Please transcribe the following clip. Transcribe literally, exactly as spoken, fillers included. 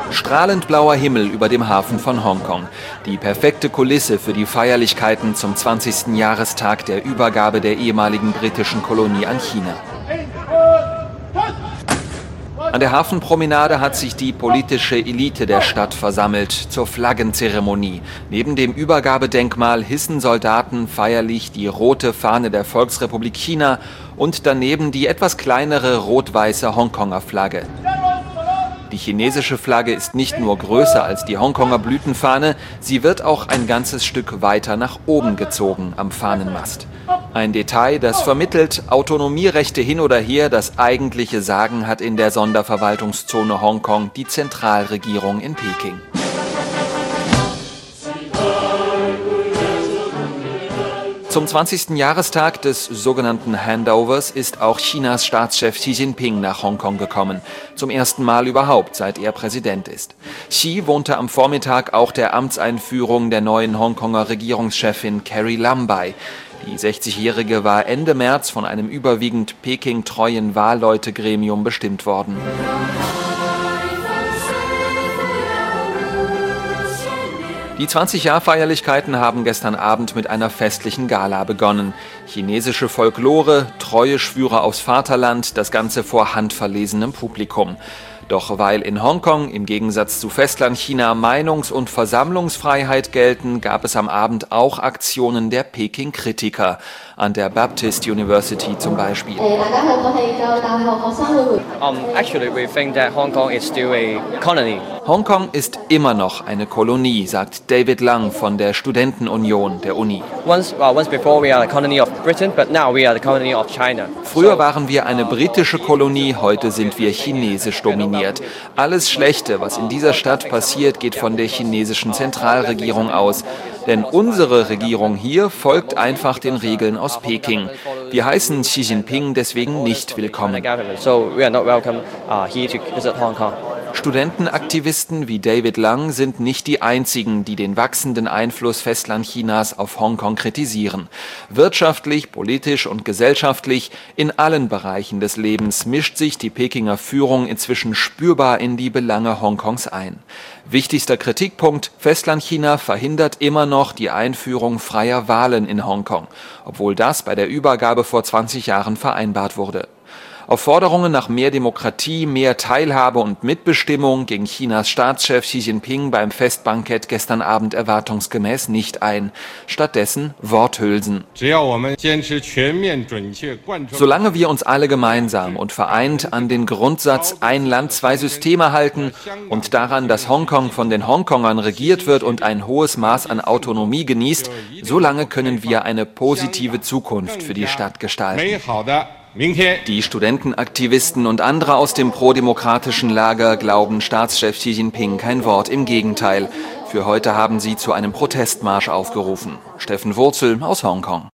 Strahlend blauer Himmel über dem Hafen von Hongkong. Die perfekte Kulisse für die Feierlichkeiten zum zwanzigsten Jahrestag der Übergabe der ehemaligen britischen Kolonie an China. An der Hafenpromenade hat sich die politische Elite der Stadt versammelt zur Flaggenzeremonie. Neben dem Übergabedenkmal hissen Soldaten feierlich die rote Fahne der Volksrepublik China und daneben die etwas kleinere rot-weiße Hongkonger Flagge. Die chinesische Flagge ist nicht nur größer als die Hongkonger Blütenfahne, sie wird auch ein ganzes Stück weiter nach oben gezogen am Fahnenmast. Ein Detail, das vermittelt, Autonomierechte hin oder her, das eigentliche Sagen hat in der Sonderverwaltungszone Hongkong die Zentralregierung in Peking. Zum zwanzigsten Jahrestag des sogenannten Handovers ist auch Chinas Staatschef Xi Jinping nach Hongkong gekommen. Zum ersten Mal überhaupt, seit er Präsident ist. Xi wohnte am Vormittag auch der Amtseinführung der neuen Hongkonger Regierungschefin Carrie Lam bei. Die sechzigjährige war Ende März von einem überwiegend Peking-treuen Wahlleutegremium bestimmt worden. Die zwanzig-Jahr-Feierlichkeiten haben gestern Abend mit einer festlichen Gala begonnen. Chinesische Folklore, treue Schwüre aufs Vaterland, das Ganze vor handverlesenem Publikum. Doch weil in Hongkong im Gegensatz zu Festlandchina Meinungs- und Versammlungsfreiheit gelten, gab es am Abend auch Aktionen der Peking-Kritiker. An der Baptist University zum Beispiel. Um, actually we think that Hong Kong is still a colony. Hongkong ist immer noch eine Kolonie, sagt David Lang von der Studentenunion der Uni. Once, well, once before we are the colony of Britain, but now we are the colony of China. Früher waren wir eine britische Kolonie, heute sind wir chinesisch dominiert. Alles Schlechte, was in dieser Stadt passiert, geht von der chinesischen Zentralregierung aus. Denn unsere Regierung hier folgt einfach den Regeln aus Peking. Wir heißen Xi Jinping deswegen nicht willkommen. So we are not welcome uh, here to visit Hong Kong. Studentenaktivisten wie David Lang sind nicht die einzigen, die den wachsenden Einfluss Festlandchinas auf Hongkong kritisieren. Wirtschaftlich, politisch und gesellschaftlich, in allen Bereichen des Lebens mischt sich die Pekinger Führung inzwischen spürbar in die Belange Hongkongs ein. Wichtigster Kritikpunkt: Festlandchina verhindert immer noch die Einführung freier Wahlen in Hongkong, obwohl das bei der Übergabe vor zwanzig Jahren vereinbart wurde. Auf Forderungen nach mehr Demokratie, mehr Teilhabe und Mitbestimmung ging Chinas Staatschef Xi Jinping beim Festbankett gestern Abend erwartungsgemäß nicht ein. Stattdessen Worthülsen. Solange wir uns alle gemeinsam und vereint an den Grundsatz ein Land, zwei Systeme halten und daran, dass Hongkong von den Hongkongern regiert wird und ein hohes Maß an Autonomie genießt, solange können wir eine positive Zukunft für die Stadt gestalten. Die Studentenaktivisten und andere aus dem prodemokratischen Lager glauben Staatschef Xi Jinping kein Wort, im Gegenteil. Für heute haben sie zu einem Protestmarsch aufgerufen. Steffen Wurzel aus Hongkong.